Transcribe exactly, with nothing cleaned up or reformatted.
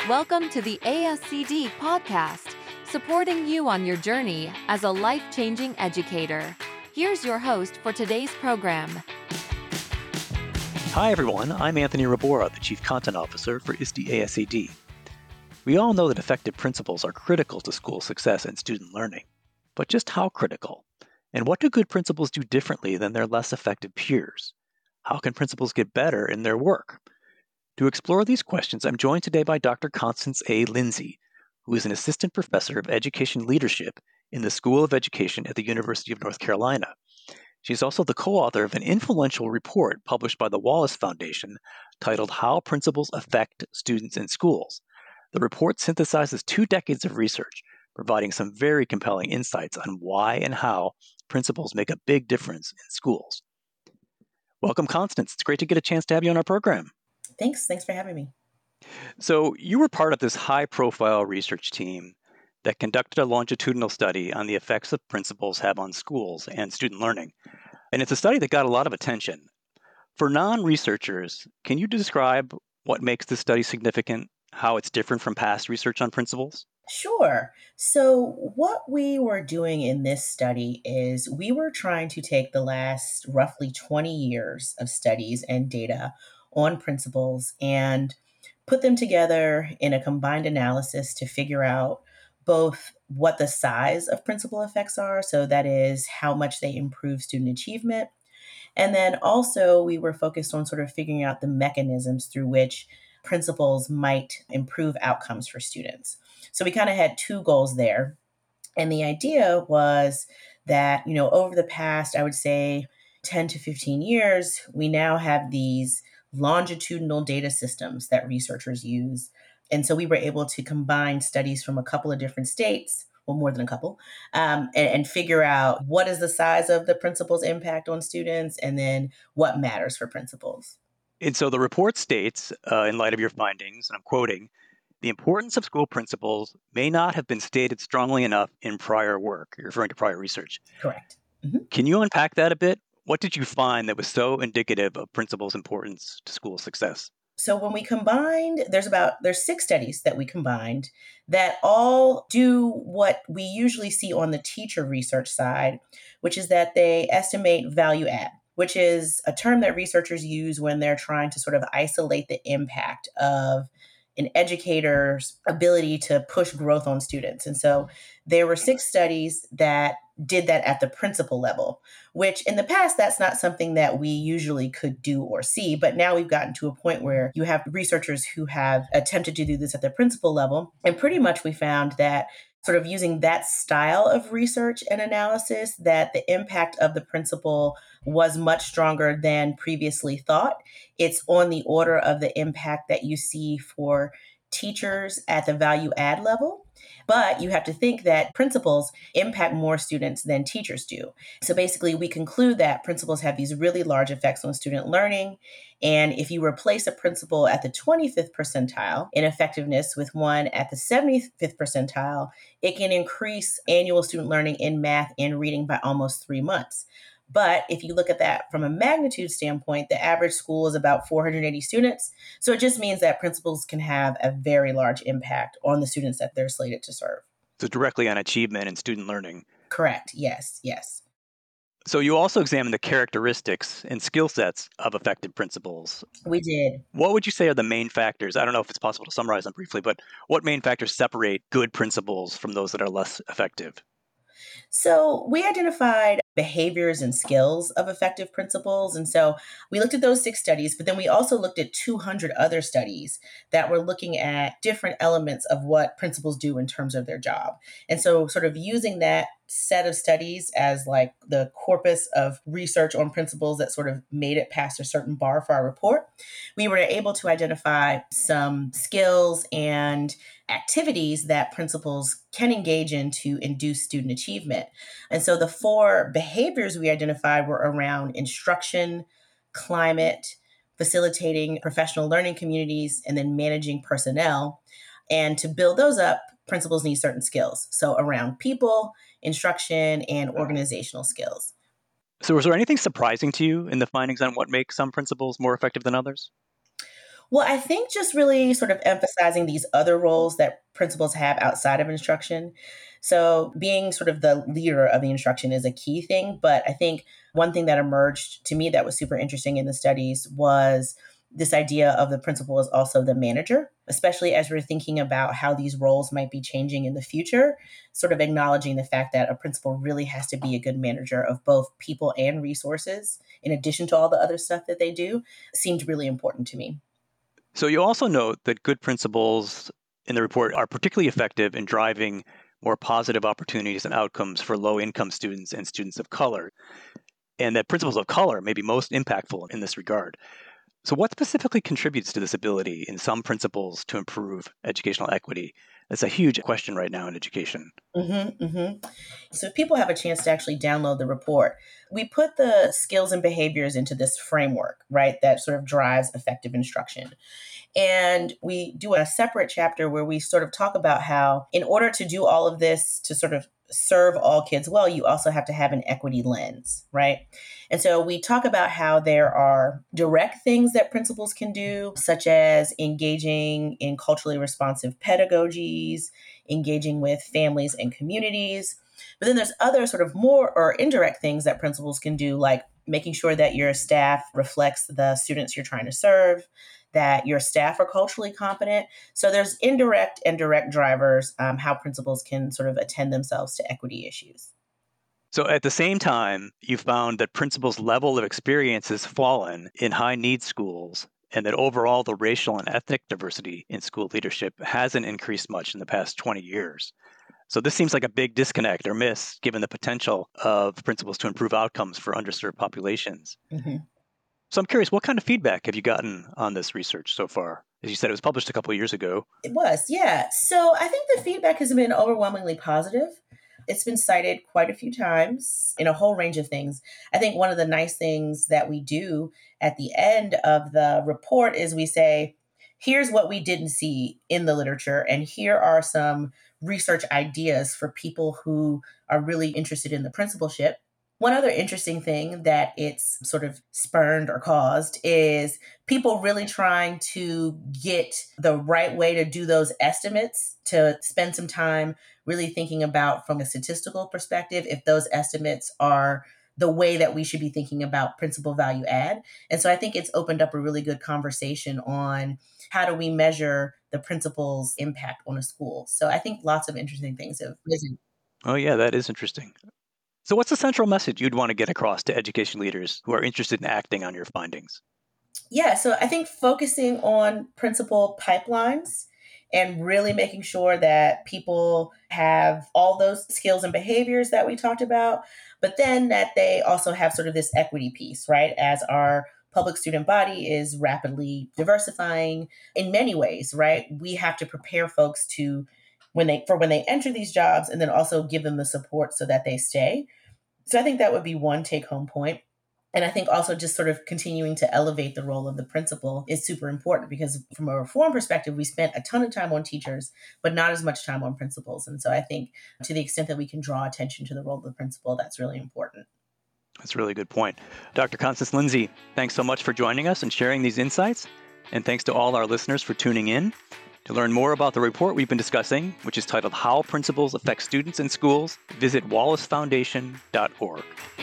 Welcome to the A S C D podcast, supporting you on your journey as a life-changing educator. Here's your host for today's program. Hi, everyone. I'm Anthony Rabora, the Chief Content Officer for I S D A S C D. We all know that effective principals are critical to school success and student learning. But just how critical? And what do good principals do differently than their less effective peers? How can principals get better in their work? To explore these questions, I'm joined today by Doctor Constance A. Lindsay, who is an Assistant Professor of Education Leadership in the School of Education at the University of North Carolina. She's also the co-author of an influential report published by the Wallace Foundation titled How Principals Affect Students in Schools. The report synthesizes two decades of research, providing some very compelling insights on why and how principals make a big difference in schools. Welcome, Constance. It's great to get a chance to have you on our program. Thanks. Thanks for having me. So you were part of this high-profile research team that conducted a longitudinal study on the effects that principals have on schools and student learning. And it's a study that got a lot of attention. For non-researchers, can you describe what makes this study significant, how it's different from past research on principals? Sure. So what we were doing in this study is we were trying to take the last roughly twenty years of studies and data on principals and put them together in a combined analysis to figure out both what the size of principal effects are, so that is how much they improve student achievement. And then also we were focused on sort of figuring out the mechanisms through which principals might improve outcomes for students. So we kind of had two goals there. And the idea was that, you know, over the past, I would say ten to fifteen years, we now have these longitudinal data systems that researchers use. And so we were able to combine studies from a couple of different states, well, more than a couple, um, and, and figure out what is the size of the principal's impact on students and then what matters for principals. And so the report states, uh, in light of your findings, and I'm quoting, the importance of school principals may not have been stated strongly enough in prior work. You're referring to prior research. Correct. Mm-hmm. Can you unpack that a bit? What did you find that was so indicative of principals' importance to school success? So when we combined, there's about, there's six studies that we combined that all do what we usually see on the teacher research side, which is that they estimate value add, which is a term that researchers use when they're trying to sort of isolate the impact of an educator's ability to push growth on students. And so there were six studies that did that at the principal level, which in the past, that's not something that we usually could do or see. But now we've gotten to a point where you have researchers who have attempted to do this at the principal level. And pretty much we found that sort of using that style of research and analysis, that the impact of the principal was much stronger than previously thought. It's on the order of the impact that you see for teachers at the value add level. But you have to think that principals impact more students than teachers do. So basically, we conclude that principals have these really large effects on student learning. And if you replace a principal at the twenty-fifth percentile in effectiveness with one at the seventy-fifth percentile, it can increase annual student learning in math and reading by almost three months. But if you look at that from a magnitude standpoint, the average school is about four hundred eighty students. So it just means that principals can have a very large impact on the students that they're slated to serve. So directly on achievement and student learning. Correct. Yes. Yes. So you also examined the characteristics and skill sets of effective principals. We did. What would you say are the main factors? I don't know if it's possible to summarize them briefly, but what main factors separate good principals from those that are less effective? So we identified behaviors and skills of effective principals. And so we looked at those six studies, but then we also looked at two hundred other studies that were looking at different elements of what principals do in terms of their job. And so sort of using that set of studies as like the corpus of research on principals that sort of made it past a certain bar for our report, we were able to identify some skills and activities that principals can engage in to induce student achievement. And so the four behaviors we identified were around instruction, climate, facilitating professional learning communities, and then managing personnel. And to build those up, principals need certain skills. So around people, instruction, and organizational skills. So was there anything surprising to you in the findings on what makes some principals more effective than others? Well, I think just really sort of emphasizing these other roles that principals have outside of instruction. So, being sort of the leader of the instruction is a key thing. But I think one thing that emerged to me that was super interesting in the studies was this idea of the principal as also the manager, especially as we're thinking about how these roles might be changing in the future, sort of acknowledging the fact that a principal really has to be a good manager of both people and resources, in addition to all the other stuff that they do, seemed really important to me. So you also note that good principals in the report are particularly effective in driving more positive opportunities and outcomes for low-income students and students of color, and that principals of color may be most impactful in this regard. So what specifically contributes to this ability in some principals to improve educational equity? That's a huge question right now in education. Mm-hmm, mm-hmm. So if people have a chance to actually download the report, we put the skills and behaviors into this framework, right, that sort of drives effective instruction. And we do a separate chapter where we sort of talk about how, in order to do all of this to sort of serve all kids well, you also have to have an equity lens, right? And so we talk about how there are direct things that principals can do, such as engaging in culturally responsive pedagogies, engaging with families and communities. But then there's other sort of more or indirect things that principals can do, like making sure that your staff reflects the students you're trying to serve, that your staff are culturally competent. So there's indirect and direct drivers, um, how principals can sort of attend themselves to equity issues. So at the same time, you found that principals' level of experience has fallen in high-need schools, and that overall the racial and ethnic diversity in school leadership hasn't increased much in the past twenty years. So this seems like a big disconnect or miss, given the potential of principals to improve outcomes for underserved populations. Mm-hmm. So I'm curious, what kind of feedback have you gotten on this research so far? As you said, it was published a couple of years ago. It was, yeah. So I think the feedback has been overwhelmingly positive. It's been cited quite a few times in a whole range of things. I think one of the nice things that we do at the end of the report is we say, here's what we didn't see in the literature, and here are some research ideas for people who are really interested in the principalship. One other interesting thing that it's sort of spurned or caused is people really trying to get the right way to do those estimates, to spend some time really thinking about, from a statistical perspective, if those estimates are the way that we should be thinking about principal value add. And so I think it's opened up a really good conversation on how do we measure the principal's impact on a school. So I think lots of interesting things have risen. Oh, yeah, that is interesting. So what's the central message you'd want to get across to education leaders who are interested in acting on your findings? Yeah, so I think focusing on principal pipelines and really making sure that people have all those skills and behaviors that we talked about, but then that they also have sort of this equity piece, right? As our public student body is rapidly diversifying in many ways, right? We have to prepare folks to when they for when they enter these jobs, and then also give them the support so that they stay. So I think that would be one take home point. And I think also just sort of continuing to elevate the role of the principal is super important, because from a reform perspective, we spent a ton of time on teachers, but not as much time on principals. And so I think to the extent that we can draw attention to the role of the principal, that's really important. That's a really good point. Doctor Constance Lindsay, thanks so much for joining us and sharing these insights. And thanks to all our listeners for tuning in. To learn more about the report we've been discussing, which is titled How Principals Affect Students in Schools, visit wallace foundation dot org.